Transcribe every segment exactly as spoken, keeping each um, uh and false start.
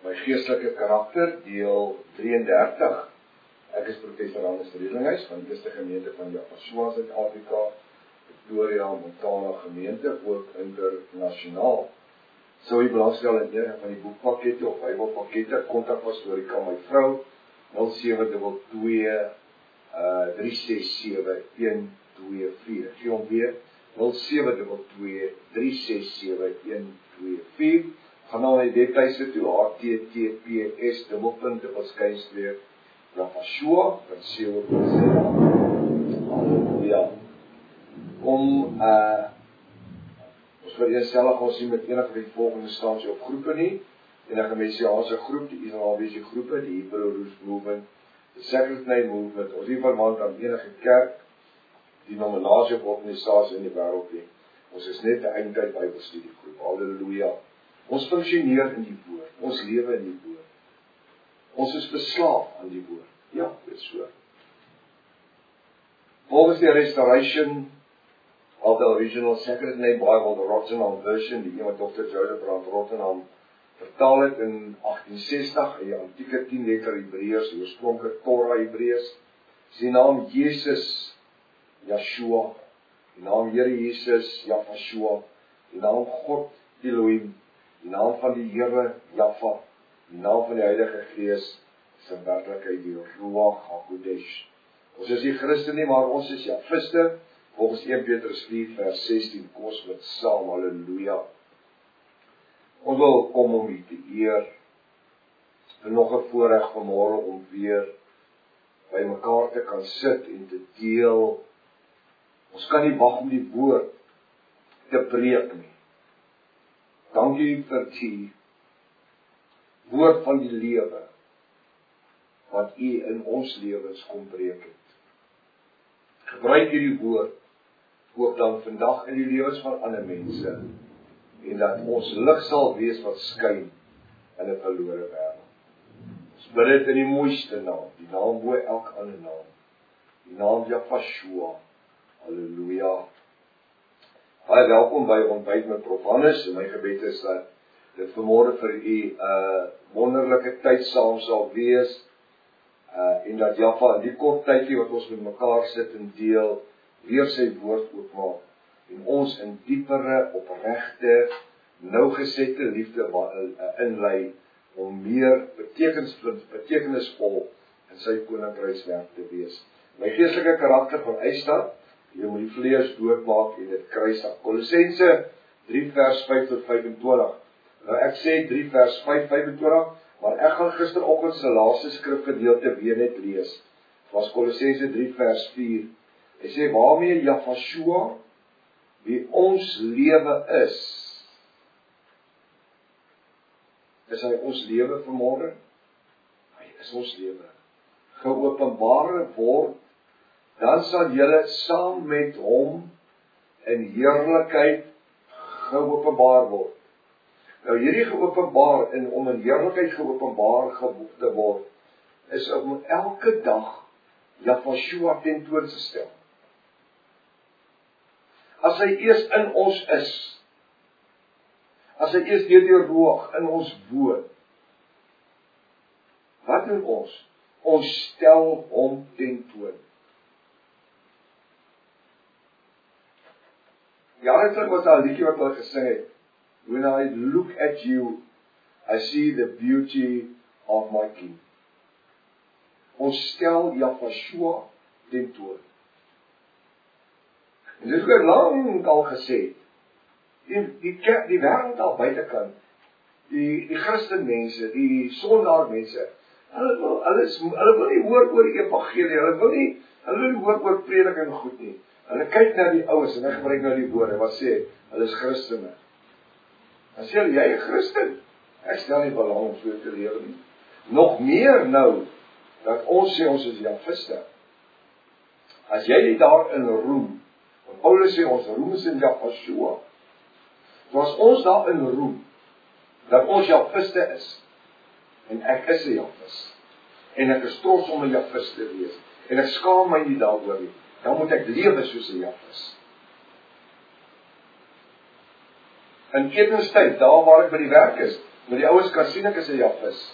My geestelike karakter, deel drieëndertig. Ek is professor Hannes Redlinghuis van die Eerste Gemeente van Japasua, Suid-Afrika, Pretoria, Montana gemeente, ook internasionaal. Sou u belangstel in enige van die boekpakkette of bybelpakkette, kontak pastorika my vrou, nul sewe twee twee, drie ses sewe, een twee vier. Gee hom weer, nul sewe twee twee, drie ses sewe, een twee vier. Gaan nou die webtuise toe, H T T P S, dubbelpunt, dubbelskynstreep, Japasua, van C O punt Z A. Halleluja. Kom, uh, ons wil eensellig ons sien met enige van die volgende instansie op groepe nie, enige messiaanse groep, die Israeliese groepe, die Hebrew Roots Movement, die Second Night Movement, ons nie verwant aan enige kerk, die nominasie of organisasie in die wêreld nie. Ons is net 'n eindtyd Bybelstudiegroep. Halleluja. Ons funksioneer in die woord, ons lewe in die woord. Ons is beslaaf aan die woord. Ja, dit is so. Volgens die restoration of the original Second Night Bible, the Rottenham version, die een wat dokter Joseph Brand Rottenham vertaal het in agtien sestig, in die antieke tien letter Hebreërs, die oorspronklike Torah Hebreërs, is die naam Jesus, Yeshua, die naam Here Jesus, Japasua, die naam God, Elohim, die naam van die Here, Jaffa, die naam van die Heilige Gees, is in werklikheid die Ruach HaKodesh. Ons is nie Christen nie, maar ons is Jafiste, volgens Eerste Petrus vier vers sestien, kom ons met saam, halleluja. Ons wil kom om u te eer, en nog 'n voorreg vanmôre om weer by mekaar te kan sit en te deel. Ons kan nie wag om die woord te preek nie. Dankie vir die woord van die lewe, wat u in ons lewens kom breek het. Gebruik hierdie woord, ook dan vandag in die lewens van ander mense, en dat ons lig sal wees wat skyn in 'n verlore wêreld. Ons bid dit in die mooiste naam, die naam bo elke ander naam, die naam Japasua, halleluja. Baie welkom by Ontbyt met Prof Hannes, en my gebed is dat dit vanmôre vir u 'n uh, wonderlike tyd saam sal wees, uh, en dat Jaffa in die kort tydjie wat ons met mekaar sit en deel, weer sy woord oopmaak, en ons in diepere, opregte, nougesette liefde uh, inlei, om meer betekenisvol, betekenisvol in sy koninkrykswerk te wees. My geestelike karakter van uitstap, jy moet die vlees doodmaak en dit kruisig. Kolossense drie vers vyf tot vyfentwintig. Nou ek sê drie vers vyf, vyfentwintig, maar ek gaan gisteroggend se laaste skrifgedeelte weer net lees. Dit was Kolossense drie vers vier. Hy sê, waarmee Japasua, wie ons lewe is, is hy ons lewe vanmôre? Hy is ons lewe. Geopenbare word, dan sal julle saam met hom in heerlikheid geopenbaar word. Nou hierdie geopenbaar, en om in heerlikheid geopenbaar te word, is om elke dag Japasua tentoon te stel. As hy eers in ons is, as hy eers deur die Ruach in ons woon, wat doen ons? Ons stel hom tentoon. Jare terug was daar 'n liedjie wat hulle gesing het. When I look at you, I see the beauty of my King. Ons stel Japasua tentoon. En dit het lang al gesê. Die die kerk, die wêreld al buitekant, die die Christen mense, die sondaar mense, hulle wil hulle is, hulle wil nie hoor oor die evangelie, hulle wil nie hulle wil nie hoor oor prediking goed nie. Hulle kyk na die oues en hy gebruik nou die woorde wat sê, hulle is Christene. Dan sê hulle, jy is Christen. Ek stel nie belang om so te lewe nie. Nog meer nou, dat ons sê ons is Jafiste. As jy nie daarin roem, want Paulus sê ons roem is in Japasua. So as ons daarin roem, dat ons Jafiste is, en ek is 'n Jafis, en ek is trots om 'n Jafis te wees, en ek skaam my nie daaroor nie, dan moet ek lewe soos 'n Jafis. In etenstyd, daar waar ek by die werk is, Maar die ouens kan sien ek is 'n Jafis.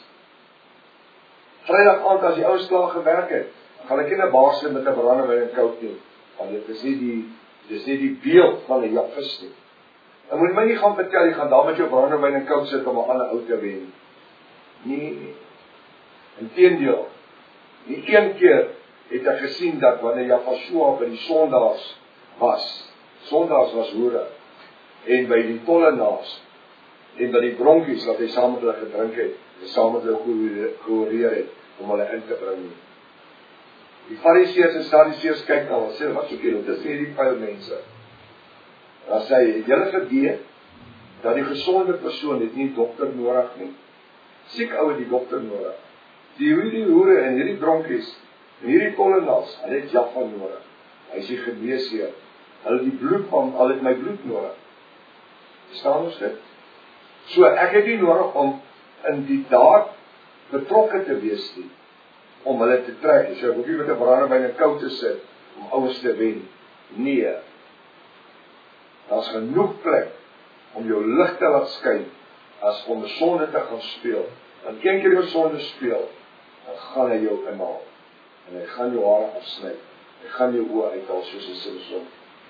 Vrydag aand as die ouens klaar gewerk het, gaan ek nie 'n baasle met 'n brandewyn en koud nie. Want dit is nie die dis nie die beeld van 'n Jafis nie. Dan moet my nie gaan vertel, jy gaan daar met jou brandewyn en koud sit om 'n ander ou te wen. Nee. Inteendeel, die een keer het ek gesien dat wanneer Jafasjoa by die sondaars was, sondaars was hoere, en by die tollenaars, en by die dronkies wat hy saam met hulle gedrink het, en saam met hulle gehoreer het, om hulle in te bring. Die Fariseërs en Sadduseërs kyk na hulle, sê, wat soek julle, dit is nie die vuil mense. Dan sê hy, het julle geweet, dat die gesonde persoon het nie dokter nodig nie. Siek ouwe die dokter nodig. Die hierdie hoere en hierdie dronkies, en hierdie tollenaars, hulle het Jaffa nodig. Hy is die geneesheer. Hulle die bloed van, hulle het my bloed nodig. Verstaan ons dit? So, ek het nie nodig om in die daad betrokke te wees nie, om hulle te trek. So, ek hoef nie met 'n brandewyn en koud te sit, om ouens te wen. Nee. Daar's genoeg plek, om jou lig te laat skyn, as om 'n sonde te gaan speel. En een keer jou sonde speel, dan gaan hy jou inhaal. En hy gaan jou hare afsny. Hy gaan jou oë uithaal, soos 'n Samson.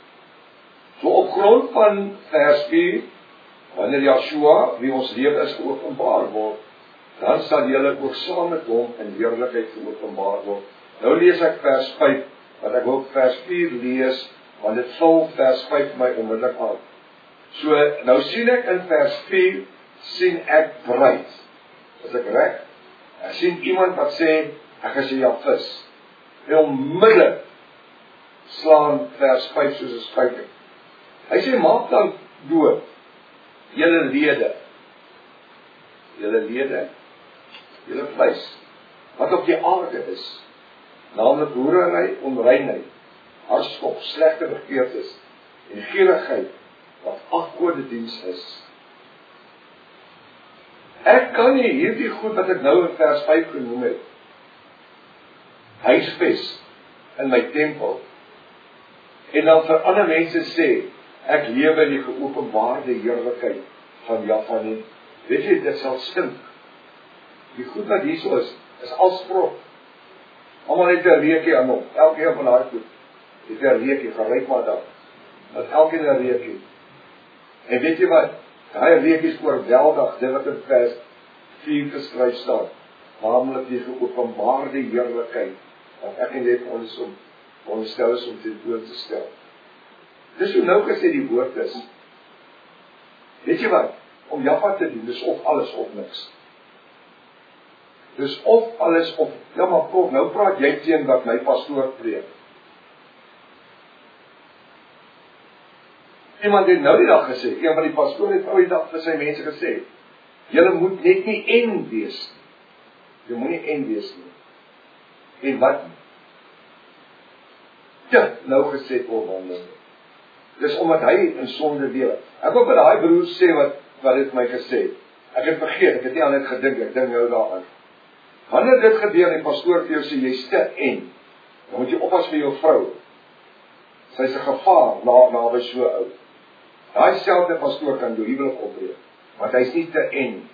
So op grond van vers vier, wanneer Joshua, wie ons lewe is, geopenbaar word, dan sal julle ook saam met hom in heerlikheid geopenbaar word. Nou lees ek vers vyf, want ek wil vers vier lees, want dit vul vers vyf my onmiddellik aan. So, nou sien ek in vers vier, sien ek bruid. Is ek reg? Ek sien iemand wat sê, ek is 'n Jafis. En onmiddellik slaan vers vyf soos 'n spyker. Hy sê, maak dan dood, julle lede, julle lede, julle vleis, wat op die aarde is, naamlik hoerery, onreinheid, hartstog, slegte begeertes, en gierigheid, wat afgodediens is. Ek kan nie hierdie goed wat ek nou in vers vyf genoem het, huisves in my tempel, en dan vir ander mense sê, ek lewe in die geopenbaarde heerlikheid van Jaffa nie. Weet jy, dit sal stink. Die goed wat hier so is, is alsprok. Almal het 'n reukie aan hom, elkeen van haar goed, het 'n reukie, geruik maar dan, dat elkeen 'n reukie. En weet jy wat, daai reukie is oorweldig, dit wat in vers vier geskryf staan, naamlik die geopenbaarde heerlikheid, wat ek en jy vir ons om, ons stel is om ten toon te stel. Dis hoe nou gesê die woord is. Weet jy wat, om Jaffa te doen, dis of alles of niks. Dis of alles of, ja maar kom, nou praat jy teen wat my pastoor preek. Iemand het nou die dag gesê, een van die pastoor het nou die dag vir sy mense gesê, julle moet net nie en wees. Jy moet nie en wees nie. En wat? Ja, nou gesê oorwandel. Dis omdat hy in sonde lewe. Ek wil by daai broer sê wat, wat het my gesê. Ek het vergeet, ek het nie aan dit gedink, ek dink nou daaraan. Wanneer dit gebeur en die pastoor vir jou sê, jy's te en, dan moet jy oppas vir jou vrou. Sy is 'n gevaar, na, na by so oud. Daai selfde pastoor kan jou huwelik opbreek, want hy's nie te en.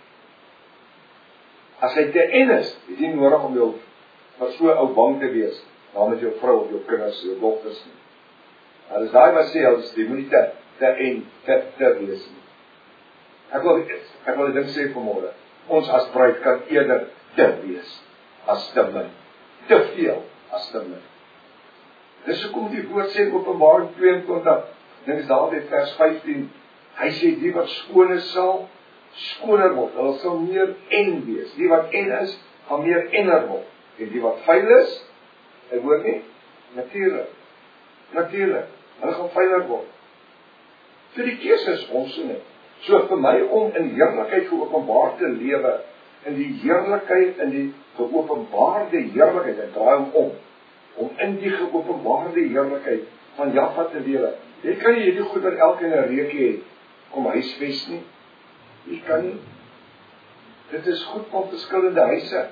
As hy te en is, is nie nodig om jou vir so ou bang te wees, dan met jou vrou of jou kinders, jou dogters nie. En as daai wat sê, jy moet nie te, te en, te, te wees nie. Ek wil, ek wil die ding sê vanmôre, ons as bruid kan eerder te wees, as te min. Te veel, as te min. Dis hoekom die woord sê, Openbaring tweeëntwintig, dink is daar by vers vyftien, hy sê, die wat skoon is sal, skoner word, hulle sal meer en wees. Die wat en is, gaan meer enner word. En die wat vuil is, ek hoor nie, natuurlik, natuurlik, hulle gaan vuiler word. So die keuse is ons so net. So vir my om in heerlikheid geopenbaar te lewe, in die heerlikheid, in die geopenbaarde heerlikheid, en draai hom om, om in die geopenbaarde heerlikheid van Jaffa te lewe. Jy kan nie hierdie goed wat elkeen 'n reukie het, kom huisves nie. Jy kan nie. Dit is goed van verskillende huise.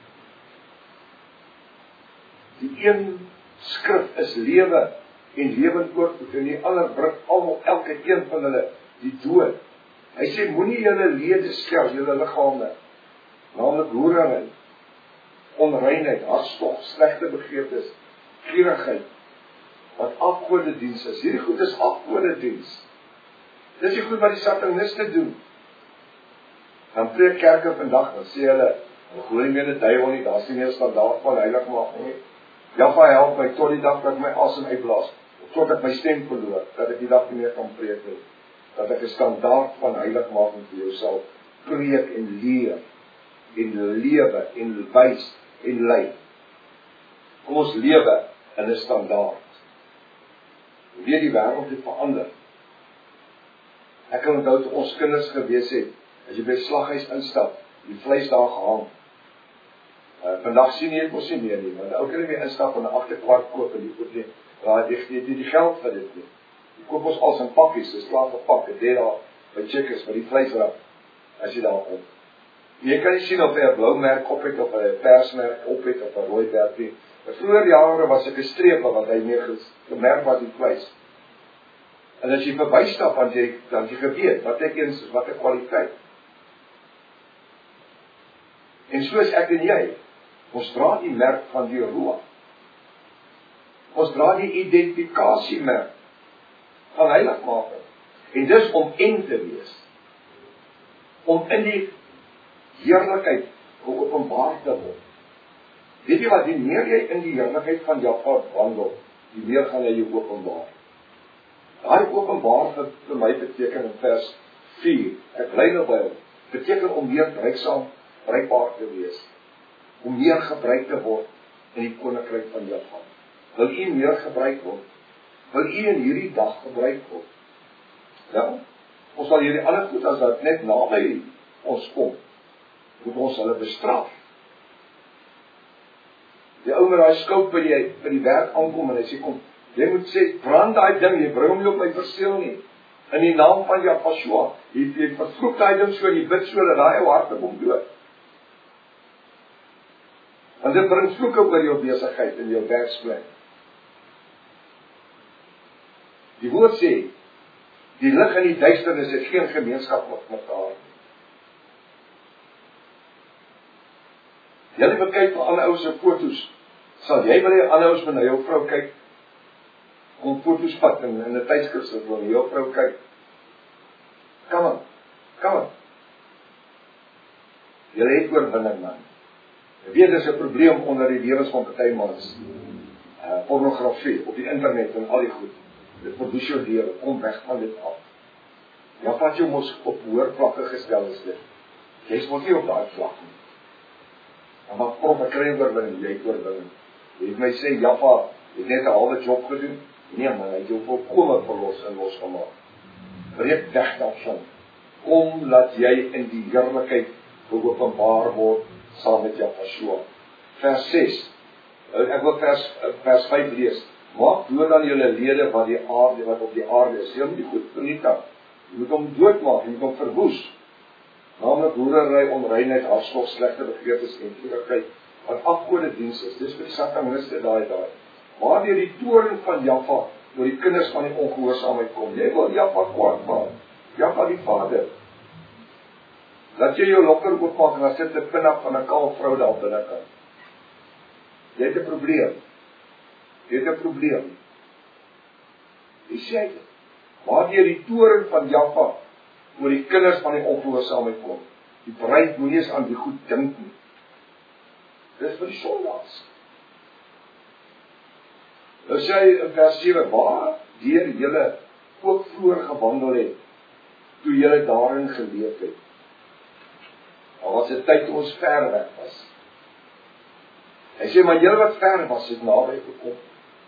Die een skrif is lewe en lewend oorvloed, en die ander bring almal, elke een van hulle, die dood Hy sê, moenie julle lede skel, julle liggame, naamlik hoerery, onreinheid, hartstog, slegte begeertes, gierigheid, wat afgodediens is. Hierdie goed is afgodediens. Dis die goed wat die sataniste doen. Dan preek kerke vandag, dan sê hulle, hulle glo nie meer die duiwel nie, daar is nie meer standaard van heiligmaking nie. Jaffa help my tot die dag dat my asem uitblaas, tot ek my stem verloor, dat ek die dag nie meer kan preek nie, dat ek 'n standaard van heiligmaking vir jou sal preek en leer, en lewe, en wys, en lei. Kom ons lewe in 'n standaard. Weet die wêreld het verander. Ek kan onthou toe ons kinders gewees het, as jy by slaghuis instap, die vleis daar gehang. Uh, vandag sien jy dit mos nie meer nie, want ou kan nie meer instap en 'n agterkwart koop en die koop nie, waar jy het nie die geld vir dit nie. Jy koop ons als in pakkies, dis klaar verpak, dit lê daar by Checkers, by die vleisrak, as jy daar kom. Jy kan nie sien of hy 'n blou merk op het, of hy 'n persmerk op het, of 'n rooi merk nie. In vroeger jare was ek 'n strepe wat hy mee gemerk was die vleis. En as jy verbystap, dan jy, dan jy geweet, wat ek eens is, wat 'n kwaliteit. En soos ek en jy, ons dra die merk van die Roa. Ons dra die identifikasiemerk van heiligmaking. En dis om en te wees. Om in die heerlikheid geopenbaar te word. Weet jy wat, die meer jy in die heerlikheid van Jahwe wandel, die meer gaan hy jou openbaar. Daai openbaar vir, vir my beteken in vers vier, ek bly nou by hom, beteken om meer bruiksaam, bruikbaar te wees. Om meer gebruik te word in die koninkryk van Jahwe. Wil u meer gebruik word? Wil u in hierdie dag gebruik word? Ja, ons sal hierdie ander goed as dat net naby ons kom, moet ons hulle bestraf. Die ou met daai skout by die, by die werk aankom en hy sê, kom, jy moet sê, brand daai ding, jy bring hom nie op my perseel nie. In die naam van Jahwe, jy, jy vervloek daai ding so, jy bid so, dat daai ou harte kom dood. Want dit bring vloeke oor jou besigheid en jou werksplek. Die woord sê, die lig en die duisternis het geen gemeenskap met mekaar. Jy moet kyk vir ander ou se foto's. Sal jy wil hê ander ou's moet na jou vrou kyk? Om foto's vat en in 'n tydskrif sit wil jou vrou kyk. Kom aan. Kom aan. Jy het oorwinning, man. Jy weet dis 'n probleem onder die lewens van party mans. Uh, pornografie op die internet en al die goed. Dit verwoes jou lewe, kom weg van dit af. Ja, wat jy mos op hoër vlakke gestel is dit. Jy moet nie op daai vlak nie. En wat prof ek kry oorwinning, jy het oorwinning. Jy het my sê, Jaffa, jy het net 'n halwe job gedoen. Nee man, hy het jou volkome verlos en losgemaak. Breek weg daarvan. Kom laat jy in die heerlikheid geopenbaar word saam met Jahwe. Vers ses. Ek wil vers vers vyf lees. Maak dood aan julle lede wat die aarde wat op die aarde is. Jy moet die goed vernietig. Jy moet hom doodmaak, jy moet hom verwoes. Naamlik hoerery, onreinheid, hartstog, slegte begeertes en gierigheid wat afgodediens is. Dis vir die sataniste daai daai. Waar deur die toorn van Jahwe oor die kinders van die ongehoorsaamheid kom. Jy wil Jahwe kwaad maak. Jahwe die Vader. Laat jy jou lokker oopmaak en dan sit 'n pinnak van 'n kaal vrou daar binnekant. Jy het 'n probleem. Jy het 'n probleem. Jy sê dit. Waar deur die toorn van Jahwe oor die kinders van die ongehoorsaamheid kom. Die bruid moenie eens aan die goed dink nie. Dis vir die sondaars. Nou sê hy in vers sewe, waar deur julle ook vroeër gewandel het, toe julle daarin geleef het. Al was dit tyd toe ons ver weg was. Hy sê, maar julle wat ver was, het naby gekom.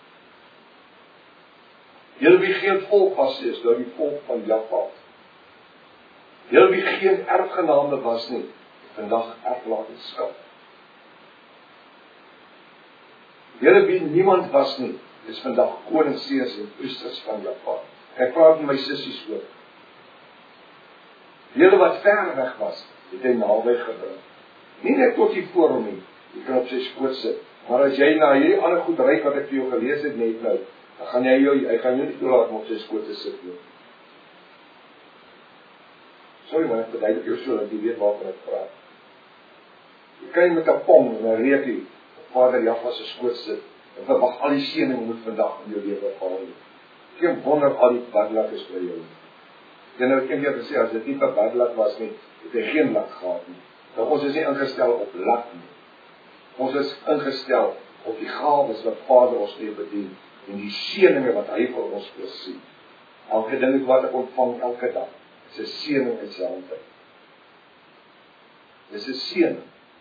Julle wie geen volk was, is nou die volk van Jahwe. Julle wie geen erfgenaamde was nie, vandag erflatenskap. Julle wie niemand was nie, is vandag koningsseuns en priesters van Jahwe. Ek praat met my sissies ook. Julle wat ver weg was, het hy naby gebring. Nie net tot hier voor hom nie, jy kan op sy skoot sit. Maar as jy na hierdie ander goed ryk wat ek vir jou gelees het net nou, dan gaan jy jou, hy gaan jou nie toelaat om op sy skoot te sit nie. sorry man, ek verduidelik jou so, dat jy weet waarvan ek praat. Jy kan nie met 'n pong en 'n reekie op Vader Jahwe se skoot sit, en verwag al die seëning moet vandag in jou lewe gaan nie. Geen wonder al die badlak is vir jou. Jy nou een keer gesê, as dit nie vir badlak was nie, het hy geen lak gehad nie. Nou ons is nie ingestel op lak nie. Ons is ingestel op die gawes wat Vader ons mee bedien, en die seëninge wat hy vir ons voorsien. Elke ding wat ek ontvang elke dag, is 'n seëning uit sy hand uit. Dis 'n seëning.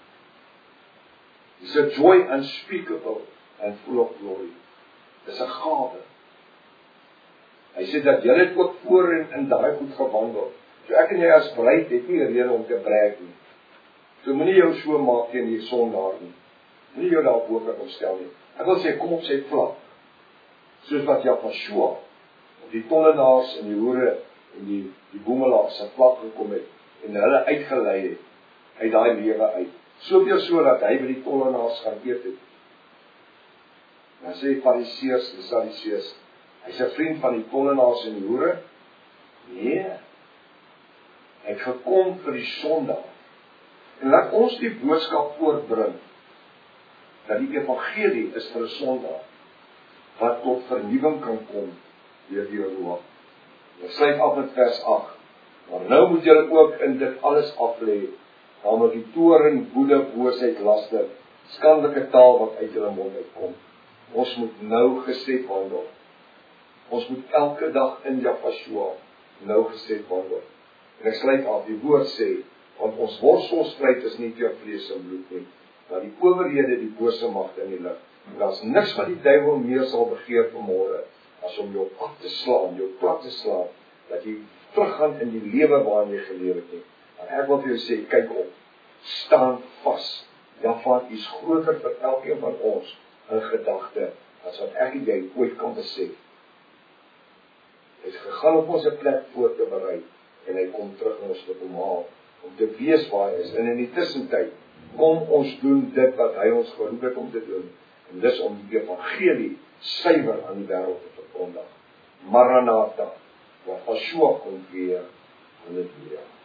Dis 'n joy unspeakable and full of glory. Dis 'n gawe. Hy sê dat jy het ook voor en in daai goed gewandel. So ek en jy as bruid het nie 'n rede om te brag nie. So moenie jou so maak teen die sondaar nie. Moenie jou daarop hoop dat omstel nie. Ek wil sê, kom op sy vlak. Soos wat Jahwe op die tollenaars en die hoere en die, die boemelaars se vlak gekom het, en hulle uitgelei het, uit daai lewe uit. Soveel so dat hy by die tollenaars gaan eet het. Dan sê die Fariseërs en Sadduseërs, hy's 'n vriend van die tollenaars en die hoere? Nee. Hy het gekom vir die sondaar. En laat ons die boodskap voortbring, dat die evangelie is vir 'n sondaar, wat tot vernuwing kan kom, deur die Roa. Ons sluit af met vers agt. Maar nou moet julle ook in dit alles aflê, naamlik die toorn, woede, boosheid, laster, skandelike taal wat uit julle mond uitkom. Ons moet nou gesed wandel. Ons moet elke dag in Jahwe nou gesed wandel. En ek sluit af, die woord sê, want ons worstelstryd is nie teen vlees en bloed nie, maar die owerhede, die bose magte in die lig. En daar is niks wat die duiwel meer sal begeer vanmôre, as om jou af te slaan, jou plat te slaan, dat jy teruggaan in die lewe waarin jy geleef het nie. En ek wil vir jou sê, kyk op, staan vas. Jahwe is groter vir elkeen van ons in gedagte, as wat ek en jy ooit kan besef. Hy het gegaan op ons 'n plek voor te berei, en hy kom terug en ons te kom haal, om te wees waar hy is. En in die tussentyd, kom ons doen dit wat hy ons geroep het om te doen, en dis om die evangelie suiwer aan die wêreld te verkondig. Maranatha, wat Yeshua kom weer, halleluja.